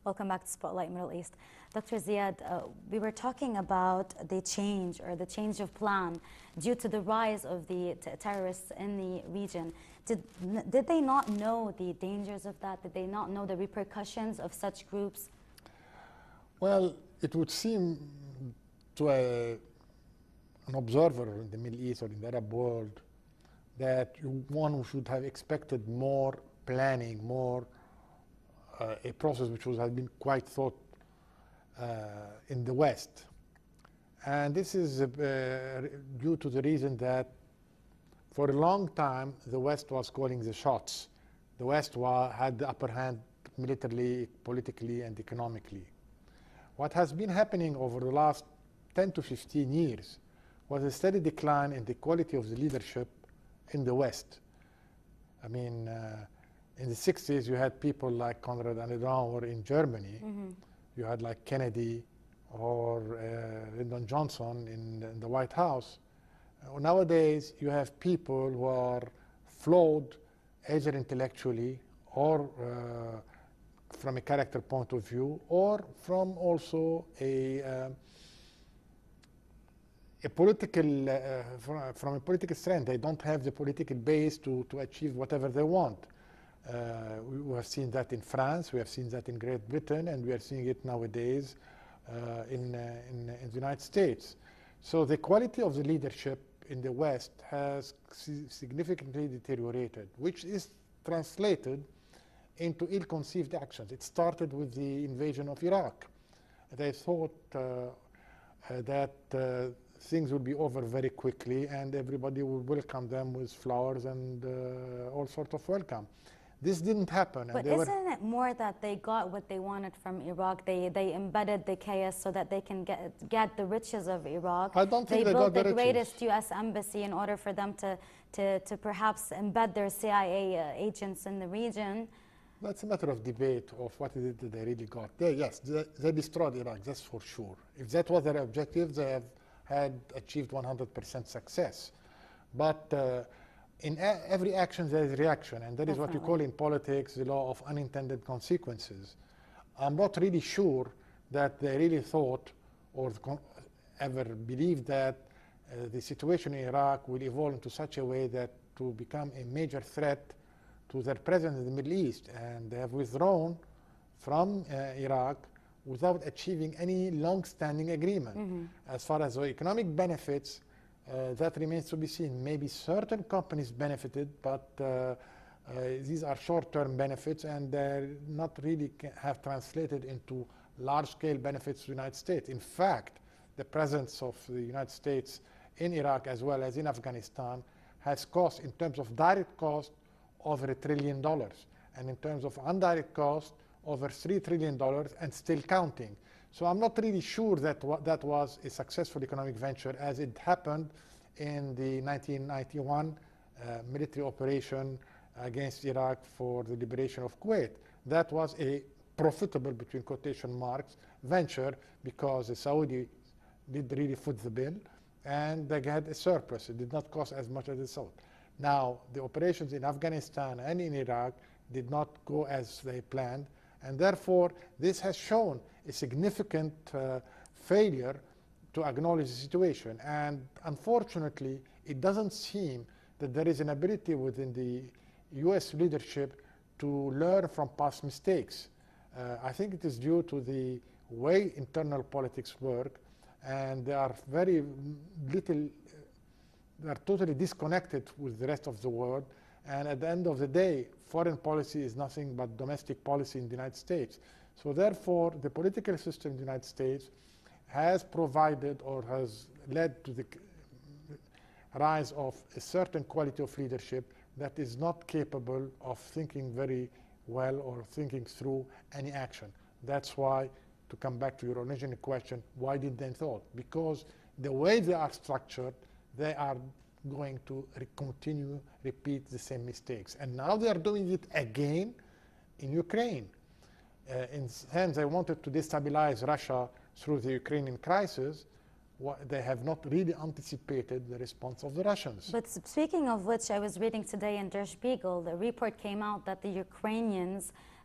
Welcome back to Spotlight Middle East. Dr. Ziad, we were talking about the change or the change of plan due to the rise of the terrorists in the region. Did they not know the dangers of that? Did they not know the repercussions of such groups? Well, it would seem to an observer in the Middle East or in the Arab world that one should have expected more planning, more a process which has been quite thought in the West. And this is due to the reason that for a long time the West was calling the shots. The West had the upper hand militarily, politically, and economically. What has been happening over the last 10 to 15 years was a steady decline in the quality of the leadership in the West. I mean, in the 60s, you had people like Konrad Adenauer in Germany. Mm-hmm. You had like Kennedy or Lyndon Johnson in the White House. Nowadays, you have people who are flawed either intellectually or from a character point of view, or from also a political, from a political strength. They don't have the political base to achieve whatever they want. We have seen that in France, we have seen that in Great Britain, and we are seeing it nowadays in the United States. So the quality of the leadership in the West has significantly deteriorated, which is translated into ill-conceived actions. It started with the invasion of Iraq. They thought that things would be over very quickly and everybody would welcome them with flowers and all sorts of welcome. This didn't happen. But isn't it more that they got what they wanted from Iraq? They embedded the chaos so that they can get the riches of Iraq. I don't think they got built the the greatest U.S. embassy in order for them to perhaps embed their CIA agents in the region. That's a matter of debate of what is it that they really got. Yes, they destroyed Iraq, that's for sure. If that was their objective, they had achieved 100% success. But in every action there is reaction, and that is what you call in politics the law of unintended consequences. I'm not really sure that they really thought or ever believed that the situation in Iraq will evolve into such a way that to become a major threat to their presence in the Middle East, and they have withdrawn from Iraq without achieving any long-standing agreement. Mm-hmm. As far as the economic benefits, that remains to be seen. Maybe certain companies benefited, but these are short-term benefits, and they not really have translated into large-scale benefits to the United States. In fact, the presence of the United States in Iraq as well as in Afghanistan has cost, in terms of direct cost, over $1 trillion, and in terms of indirect cost, over $3 trillion, and still counting. So I'm not really sure that that was a successful economic venture, as it happened in the 1991 military operation against Iraq for the liberation of Kuwait. That was a profitable, between quotation marks, venture, because the Saudis did really foot the bill, and they had a surplus. It did not cost as much as they thought. Now, the operations in Afghanistan and in Iraq did not go as they planned, and therefore this has shown a significant failure to acknowledge the situation. And unfortunately, it doesn't seem that there is an ability within the US leadership to learn from past mistakes. I think it is due to the way internal politics work, and they are very little, they are totally disconnected with the rest of the world. And at the end of the day, foreign policy is nothing but domestic policy in the United States. So therefore, the political system in the United States has provided or has led to the rise of a certain quality of leadership that is not capable of thinking very well or thinking through any action. That's why, to come back to your original question, why did they thought? Because the way they are structured, they are going to repeat the same mistakes. And now they are doing it again in Ukraine. In sense, they wanted to destabilize Russia through the Ukrainian crisis. They have not really anticipated the response of the Russians. But speaking of which, I was reading today in Der Spiegel, the report came out that the Ukrainians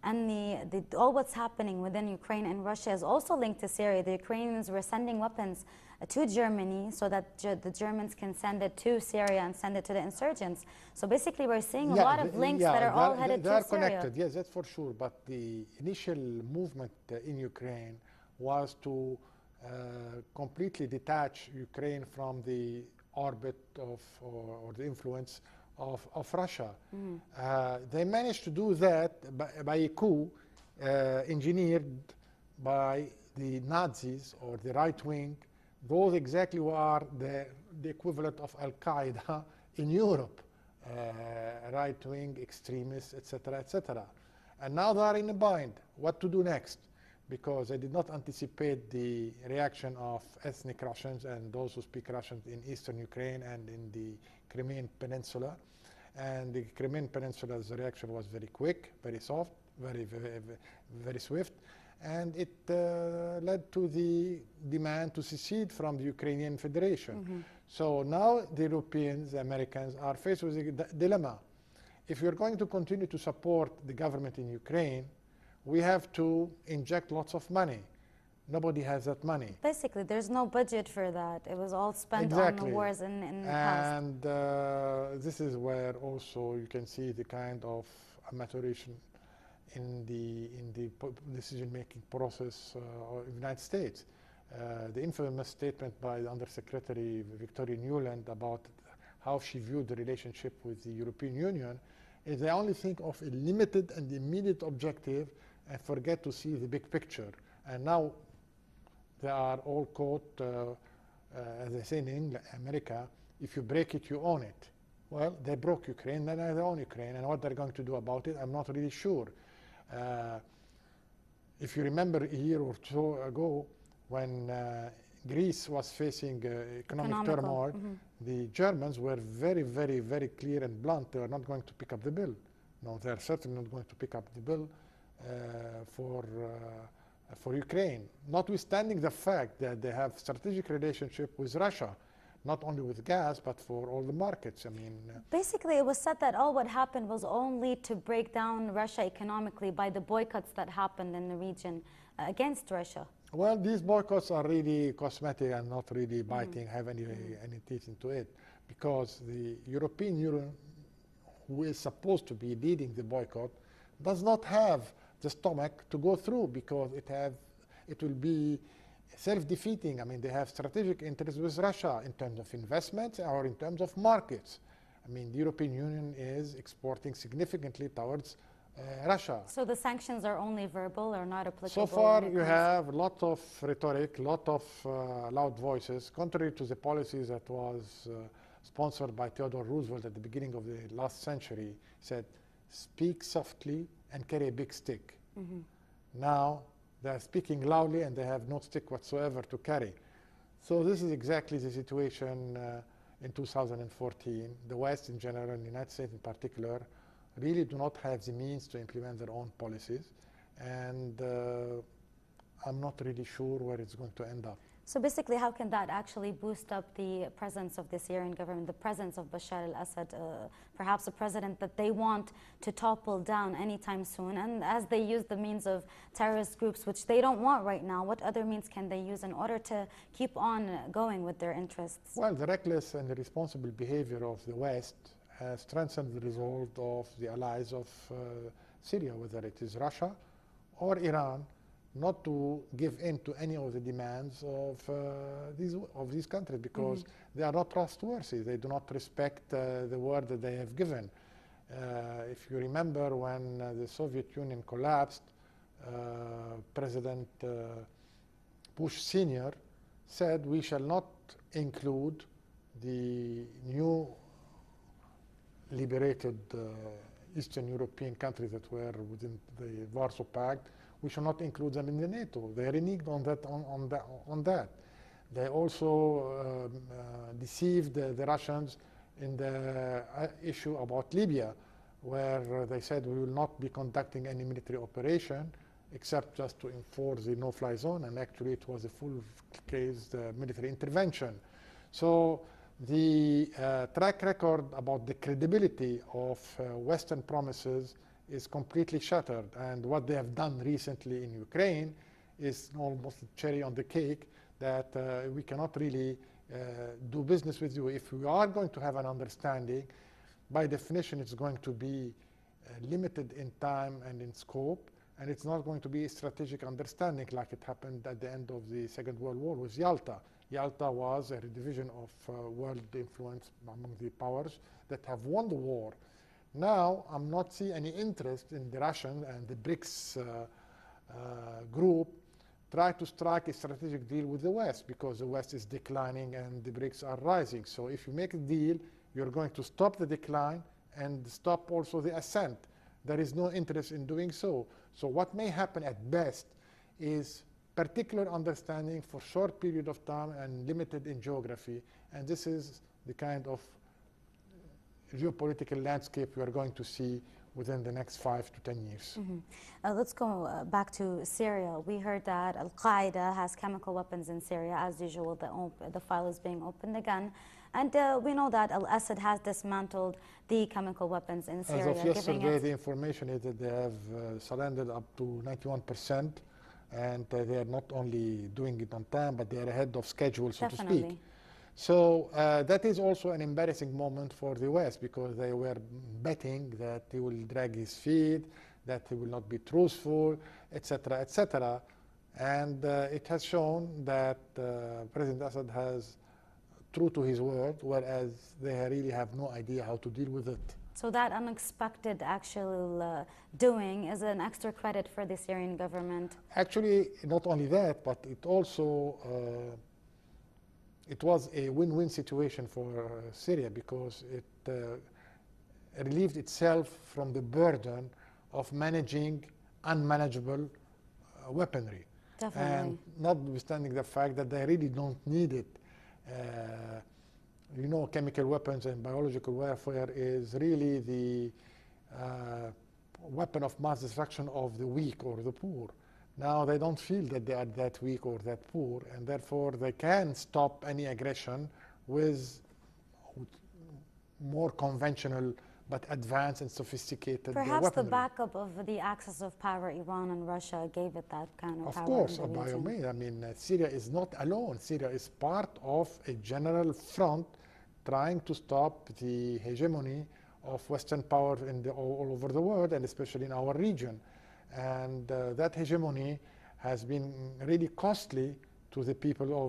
And all what's happening within Ukraine and Russia is also linked to Syria. The Ukrainians were sending weapons to Germany so that the Germans can send it to Syria and send it to the insurgents. So basically we're seeing a lot of links that are all headed they to are Syria. connected, yes, that's for sure. But the initial movement in Ukraine was to completely detach Ukraine from the orbit of or the influence of Russia. They managed to do that by a coup engineered by the Nazis or the right wing. Those exactly are the equivalent of Al-Qaeda in Europe, right-wing extremists, etc., etc. And now they are in a bind. What to do next? Because they did not anticipate the reaction of ethnic Russians and those who speak Russian in eastern Ukraine and in the Crimean Peninsula. And the Crimean Peninsula's reaction was very quick, very soft, very swift. And it led to the demand to secede from the Ukrainian Federation. So now the Europeans, the Americans, are faced with a dilemma. If we're going to continue to support the government in Ukraine, we have to inject lots of money. Nobody has that money. Basically, there's no budget for that. It was all spent on the wars in the past. And this is where also you can see the kind of maturation in the decision-making process of the United States. The infamous statement by the Undersecretary Victoria Nuland about how she viewed the relationship with the European Union is they only think of a limited and immediate objective and forget to see the big picture. And now they are all caught, as they say in England, America, if you break it, you own it. Well, they broke Ukraine, then they own Ukraine, and what they're going to do about it, I'm not really sure. If you remember a year or two ago, when Greece was facing economic turmoil, the Germans were very, very, very clear and blunt. They were not going to pick up the bill. No, they're certainly not going to pick up the bill for Ukraine, notwithstanding the fact that they have strategic relationship with Russia, not only with gas, but for all the markets. I mean, basically, it was said that all what happened was only to break down Russia economically by the boycotts that happened in the region against Russia. Well, these boycotts are really cosmetic and not really biting, have any teeth into it, because the European Union, who is supposed to be leading the boycott, does not have the stomach to go through, because it will be self-defeating. I mean, they have strategic interests with Russia in terms of investments or in terms of markets. I mean, the European Union is exporting significantly towards Russia. So the sanctions are only verbal or not applicable? So far, you have a lot of rhetoric, a lot of loud voices, contrary to the policies that was sponsored by Theodore Roosevelt at the beginning of the last century. Said, speak softly and carry a big stick. Now, they are speaking loudly and they have no stick whatsoever to carry. So this is exactly the situation in 2014. The West in general, and the United States in particular, really do not have the means to implement their own policies. And I'm not really sure where it's going to end up. So basically, how can that actually boost up the presence of the Syrian government, the presence of Bashar al-Assad, perhaps a president that they want to topple down anytime soon? And as they use the means of terrorist groups, which they don't want right now, what other means can they use in order to keep on going with their interests? Well, the reckless and irresponsible behavior of the West has strengthened the resolve of the allies of Syria, whether it is Russia or Iran, not to give in to any of the demands of these countries, because they are not trustworthy. They do not respect the word that they have given. If you remember, when the Soviet Union collapsed, President Bush Sr. said, we shall not include the new liberated Eastern European countries that were within the Warsaw Pact. We shall not include them in the NATO. They reneged on that. They also deceived the Russians in the issue about Libya, where they said we will not be conducting any military operation except just to enforce the no-fly zone, and actually it was a full-case military intervention. So the track record about the credibility of Western promises is completely shattered. And what they have done recently in Ukraine is almost a cherry on the cake, that we cannot really do business with you. If we are going to have an understanding, by definition, it's going to be limited in time and in scope, and it's not going to be a strategic understanding like it happened at the end of the Second World War with Yalta. Yalta was a division of world influence among the powers that have won the war. Now, I'm not seeing any interest in the Russian and the BRICS group try to strike a strategic deal with the West, because the West is declining and the BRICS are rising. So if you make a deal, you're going to stop the decline and stop also the ascent. There is no interest in doing so. So what may happen at best is particular understanding for short period of time and limited in geography. And this is the kind of geopolitical landscape we are going to see within the next 5 to 10 years. Let's go back to Syria. We heard that Al-Qaeda has chemical weapons in Syria. As usual, the file is being opened again. And we know that Al-Assad has dismantled the chemical weapons in Syria. As of yesterday, the information is that they have surrendered up to 91%. And they are not only doing it on time, but they are ahead of schedule, so to speak. So that is also an embarrassing moment for the West, because they were betting that he will drag his feet, that he will not be truthful, etc., etc. And it has shown that President Assad has true to his word, whereas they really have no idea how to deal with it. So that unexpected actual doing is an extra credit for the Syrian government. Actually, not only that, but it also it was a win-win situation for Syria, because it relieved itself from the burden of managing unmanageable weaponry. Definitely. And notwithstanding the fact that they really don't need it. You know, chemical weapons and biological warfare is really the weapon of mass destruction of the weak or the poor. Now they don't feel that they are that weak or that poor, and therefore they can stop any aggression with more conventional but advanced and sophisticated Perhaps weaponry. the backup of the axis of power, Iran and Russia, gave it that kind of power. Of course, in the by region. me, I mean, Syria is not alone. Syria is part of a general front trying to stop the hegemony of Western power all over the world, and especially in our region. And that hegemony has been really costly to the people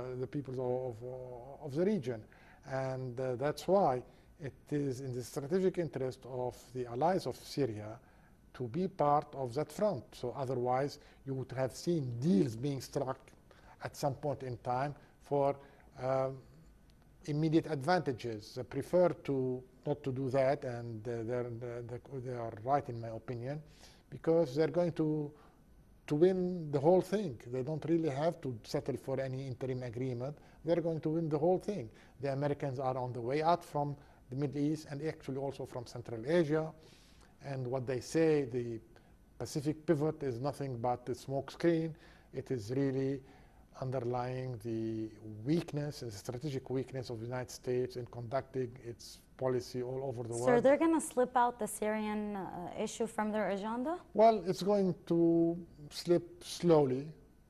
of the region. And that's why it is in the strategic interest of the allies of Syria to be part of that front. So otherwise, you would have seen deals being struck at some point in time for immediate advantages. They prefer not to do that, and they are right in my opinion, because they're going to win the whole thing. They don't really have to settle for any interim agreement. They're going to win the whole thing. The Americans are on the way out from the Middle East, and actually also from Central Asia. And what they say, the Pacific pivot is nothing but a smoke screen. It is really underlying the weakness, the strategic weakness of the United States in conducting its policy all over the world. So they're going to slip out the Syrian issue from their agenda? Well, it's going to slip slowly.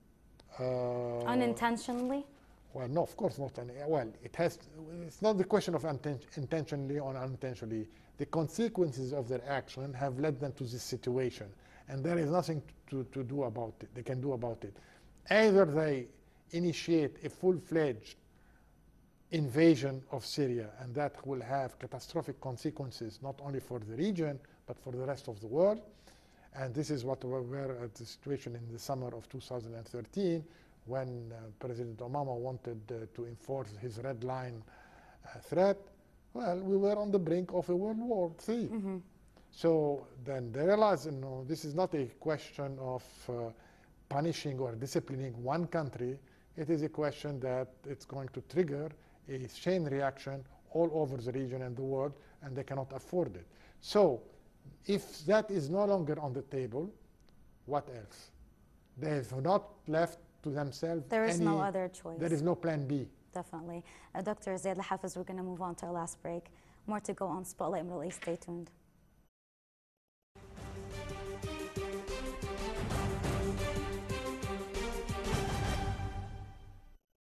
Unintentionally? Well, no, of course not. Well, it's not the question of intentionally or unintentionally. The consequences of their action have led them to this situation, and there is nothing to do about it. They can do about it. Either they initiate a full-fledged invasion of Syria, and that will have catastrophic consequences not only for the region but for the rest of the world. And this is what we were at the situation in the summer of 2013, when President Obama wanted to enforce his red line threat. Well, we were on the brink of a World War III. Mm-hmm. So then they realized, this is not a question of punishing or disciplining one country. It is a question that it's going to trigger a chain reaction all over the region and the world, and they cannot afford it. So if that is no longer on the table, what else? They have not left to themselves. There is no other choice. There is no plan B. Definitely. Dr. Ziad Al-Hafiz, we're going to move on to our last break. More to go on Spotlight Middle East. Stay tuned.